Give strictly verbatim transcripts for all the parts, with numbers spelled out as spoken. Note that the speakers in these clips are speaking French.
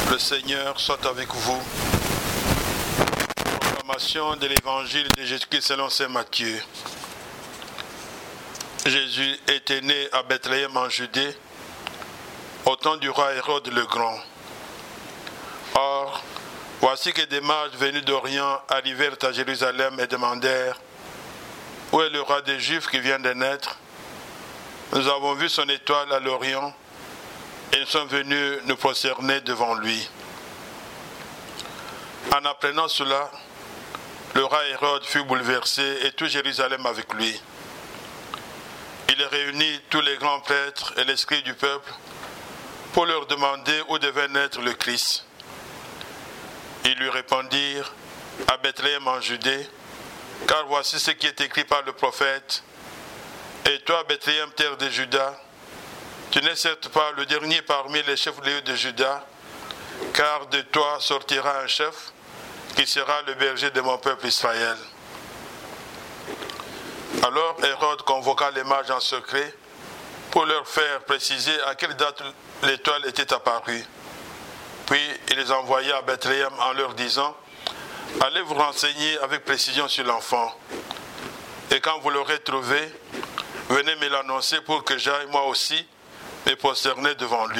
Le Seigneur soit avec vous. Proclamation de l'évangile de Jésus-Christ selon saint Matthieu. Jésus était né à Bethléem en Judée, au temps du roi Hérode le Grand. Or, voici que des mages venus d'Orient arrivèrent à Jérusalem et demandèrent « Où est le roi des Juifs qui vient de naître ? Nous avons vu son étoile à l'Orient et nous sommes venus nous prosterner devant lui. » En apprenant cela, le roi Hérode fut bouleversé et tout Jérusalem avec lui. Il réunit tous les grands prêtres et les scribes du peuple pour leur demander où devait naître le Christ. Ils lui répondirent « À Bethléem en Judée, car voici ce qui est écrit par le prophète. Et toi, Bethléem, terre de Juda, tu n'es certes pas le dernier parmi les chefs-lieux de Juda, car de toi sortira un chef qui sera le berger de mon peuple Israël. » Alors Hérode convoqua les mages en secret pour leur faire préciser à quelle date l'étoile était apparue. Puis il les envoya à Bethléem en leur disant « Allez vous renseigner avec précision sur l'enfant. Et quand vous l'aurez trouvé, venez me l'annoncer pour que j'aille moi aussi me prosterner devant lui. »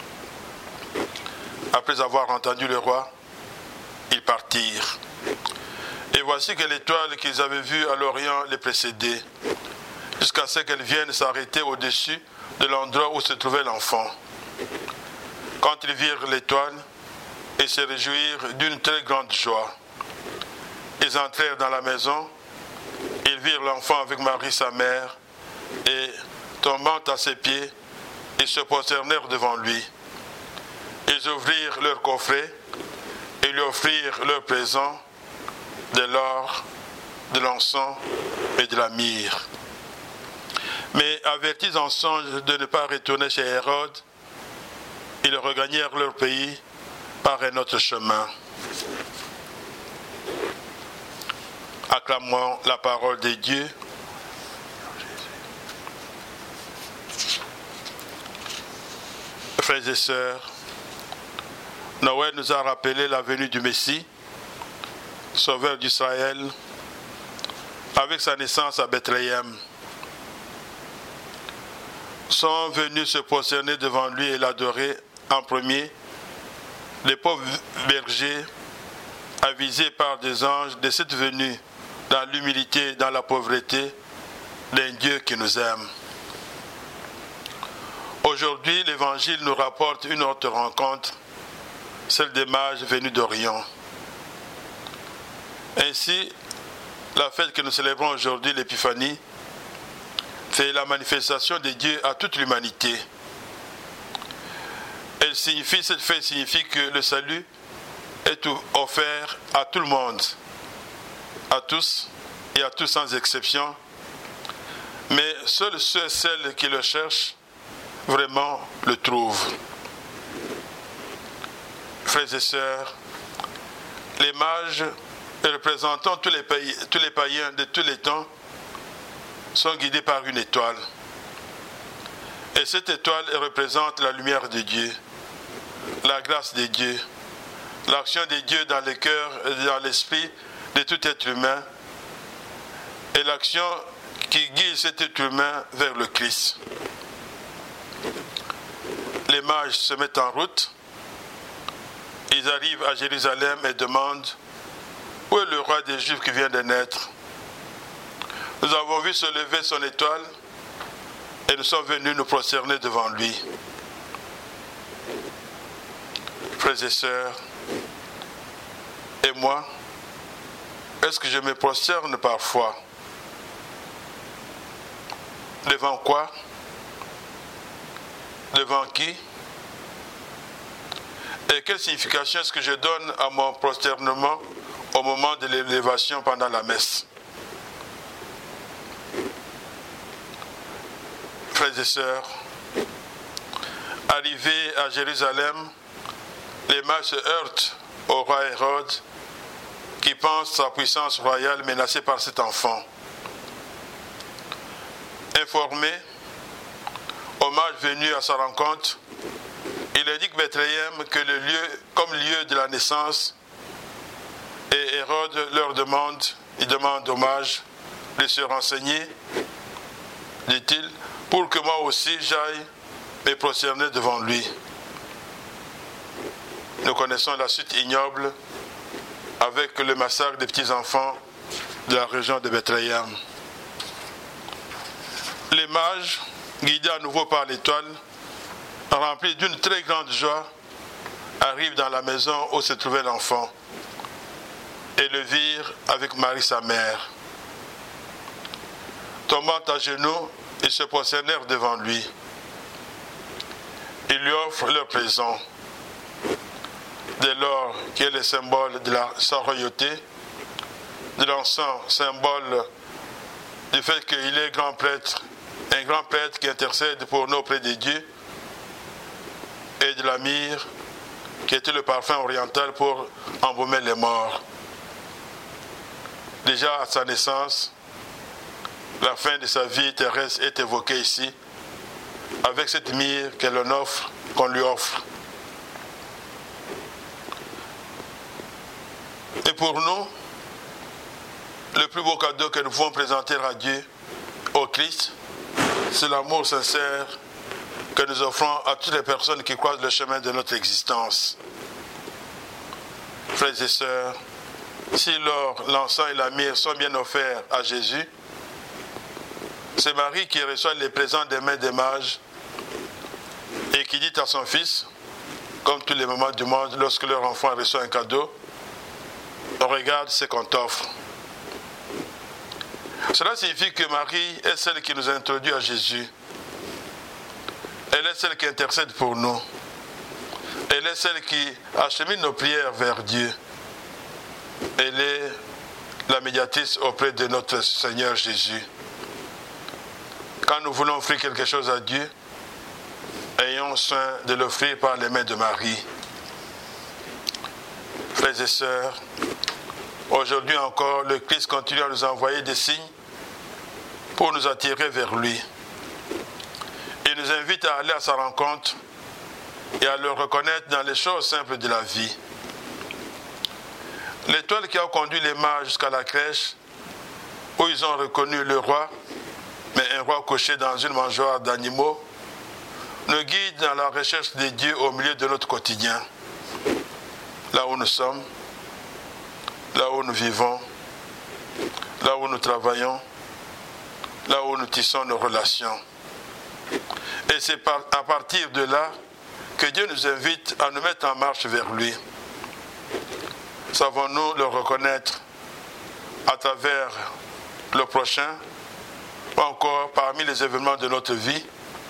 Après avoir entendu le roi, ils partirent. Et voici que l'étoile qu'ils avaient vue à l'Orient les précédait, jusqu'à ce qu'elle vienne s'arrêter au-dessus de l'endroit où se trouvait l'enfant. Quand ils virent l'étoile, ils se réjouirent d'une très grande joie. Ils entrèrent dans la maison, ils virent l'enfant avec Marie sa mère, et, tombant à ses pieds, ils se prosternèrent devant lui. Ils ouvrirent leur coffret et lui offrirent leurs présents, de l'or, de l'encens et de la myrrhe. Mais avertis en songe de ne pas retourner chez Hérode, ils regagnèrent leur pays par un autre chemin. Acclamons la parole de Dieu. Frères et sœurs, Noël nous a rappelé la venue du Messie, Sauveur d'Israël, avec sa naissance à Bethléem. Sont venus se prosterner devant lui et l'adorer en premier les pauvres bergers, avisés par des anges de cette venue dans l'humilité, dans la pauvreté, d'un Dieu qui nous aime. Aujourd'hui, l'Évangile nous rapporte une autre rencontre, celle des mages venus d'Orient. Ainsi, la fête que nous célébrons aujourd'hui, l'Épiphanie, c'est la manifestation de Dieu à toute l'humanité. Elle signifie, cette fête signifie que le salut est offert à tout le monde, à tous et à tous sans exception, mais seuls ceux et celles qui le cherchent vraiment le trouvent. Frères et sœurs, les mages représentant tous les, pays, tous les païens de tous les temps sont guidés par une étoile. Et cette étoile représente la lumière de Dieu, la grâce de Dieu, l'action de Dieu dans le cœur et dans l'esprit de tout être humain, et l'action qui guide cet être humain vers le Christ. Les mages se mettent en route, ils arrivent à Jérusalem et demandent « Où est le roi des Juifs qui vient de naître ? Nous avons vu se lever son étoile et nous sommes venus nous prosterner devant lui. » Frères et sœurs, et moi, est-ce que je me prosterne parfois? Devant quoi? Devant qui? Et quelle signification est-ce que je donne à mon prosternement au moment de l'élévation pendant la messe? Frères et sœurs, arrivés à Jérusalem, les mages se heurtent au roi Hérode qui pense sa puissance royale menacée par cet enfant. Informés, aux mages venus à sa rencontre, Il indique Bethléem que le lieu, comme lieu de la naissance, et Hérode leur demande, il demande hommage de se renseigner, dit-il, pour que moi aussi j'aille me prosterner devant lui. Nous connaissons la suite ignoble avec le massacre des petits-enfants de la région de Bethléem. Les mages, guidés à nouveau par l'étoile, remplis d'une très grande joie, arrivent dans la maison où se trouvait l'enfant et le virent avec Marie sa mère. Tombant à genoux, ils se prosternèrent devant lui. Ils lui offrent leur présent. Dès lors qui est le symbole de la sa royauté, de l'encens, symbole du fait qu'il est grand prêtre, un grand prêtre qui intercède pour nous auprès de Dieu, et de la myrrhe, qui était le parfum oriental pour embaumer les morts. Déjà à sa naissance, la fin de sa vie terrestre est évoquée ici, avec cette myrrhe qu'elle offre, qu'on lui offre. Et pour nous, le plus beau cadeau que nous pouvons présenter à Dieu, au Christ, c'est l'amour sincère que nous offrons à toutes les personnes qui croisent le chemin de notre existence. Frères et sœurs, si l'or, l'encens et la myrrhe sont bien offerts à Jésus, c'est Marie qui reçoit les présents des mains des mages et qui dit à son fils, comme tous les mamans du monde, lorsque leur enfant reçoit un cadeau, regarde ce qu'on t'offre. Cela signifie que Marie est celle qui nous introduit à Jésus. Elle est celle qui intercède pour nous. Elle est celle qui achemine nos prières vers Dieu. Elle est la médiatrice auprès de notre Seigneur Jésus. Quand nous voulons offrir quelque chose à Dieu, ayons soin de l'offrir par les mains de Marie. Frères et sœurs, aujourd'hui encore, le Christ continue à nous envoyer des signes pour nous attirer vers lui. Il nous invite à aller à sa rencontre et à le reconnaître dans les choses simples de la vie. L'étoile qui a conduit les mages jusqu'à la crèche, où ils ont reconnu le roi, mais un roi couché dans une mangeoire d'animaux, nous guide dans la recherche de Dieu au milieu de notre quotidien. Là où nous sommes, là où nous vivons, là où nous travaillons, là où nous tissons nos relations. Et c'est à partir de là que Dieu nous invite à nous mettre en marche vers lui. Savons-nous le reconnaître à travers le prochain ou encore parmi les événements de notre vie?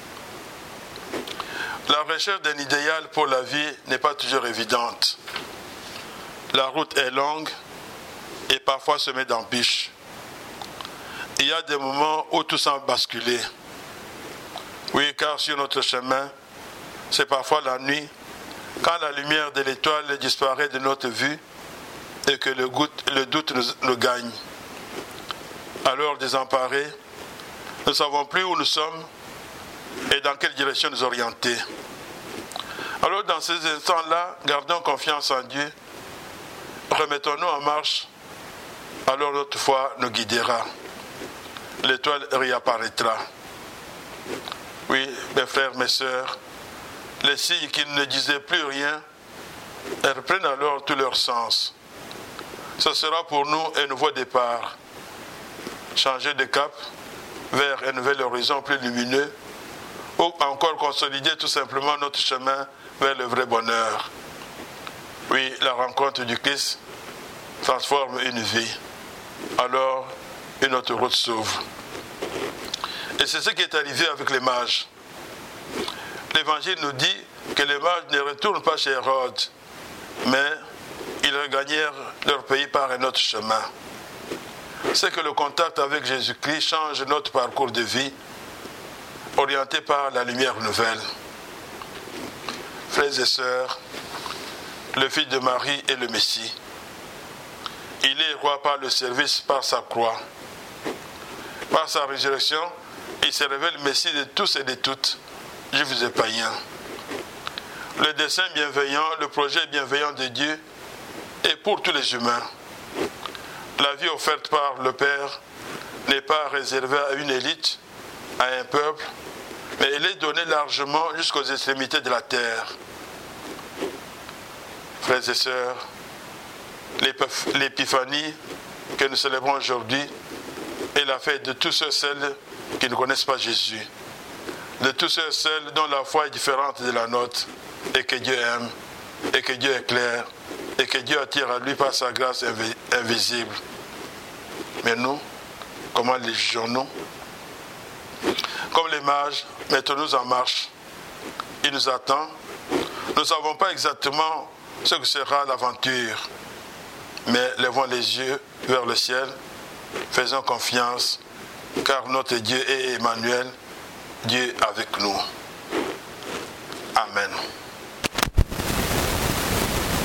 La recherche d'un idéal pour la vie n'est pas toujours évidente. La route est longue et parfois semée d'embûches. Il y a des moments où tout semble basculer. Oui, car sur notre chemin, c'est parfois la nuit, quand la lumière de l'étoile disparaît de notre vue et que le, goutte, le doute nous, nous gagne. Alors, désemparés, nous ne savons plus où nous sommes et dans quelle direction nous orienter. Alors, dans ces instants-là, gardons confiance en Dieu, remettons-nous en marche, alors notre foi nous guidera. L'étoile réapparaîtra. Oui, mes frères, mes sœurs, les signes qui ne disaient plus rien, elles reprennent alors tout leur sens. Ce sera pour nous un nouveau départ. Changer de cap vers un nouvel horizon plus lumineux, ou encore consolider tout simplement notre chemin vers le vrai bonheur. Oui, la rencontre du Christ transforme une vie. Alors, une autre route s'ouvre. Et c'est ce qui est arrivé avec les mages. L'Évangile nous dit que les mages ne retournent pas chez Hérode, mais ils regagnèrent leur pays par un autre chemin. C'est que le contact avec Jésus-Christ change notre parcours de vie, orienté par la lumière nouvelle. Frères et sœurs, le Fils de Marie est le Messie. Il est roi par le service, par sa croix. Par sa résurrection, il se révèle Messie de tous et de toutes, juifs et païens. le dessein bienveillant, le projet bienveillant de Dieu est pour tous les humains. La vie offerte par le Père n'est pas réservée à une élite, à un peuple, mais elle est donnée largement jusqu'aux extrémités de la terre. Frères et sœurs, l'épiphanie que nous célébrons aujourd'hui est la fête de tous ceux et celles qui ne connaissent pas Jésus, de tous ceux et celles dont la foi est différente de la nôtre et que Dieu aime, et que Dieu éclaire, et que Dieu attire à lui par sa grâce invisible. Mais nous, comment les jugeons-nous? Comme les mages, mettons-nous en marche. Il nous attend. Nous ne savons pas exactement ce que sera l'aventure, mais levons les yeux vers le ciel, faisons confiance, car notre Dieu est Emmanuel, Dieu avec nous. Amen.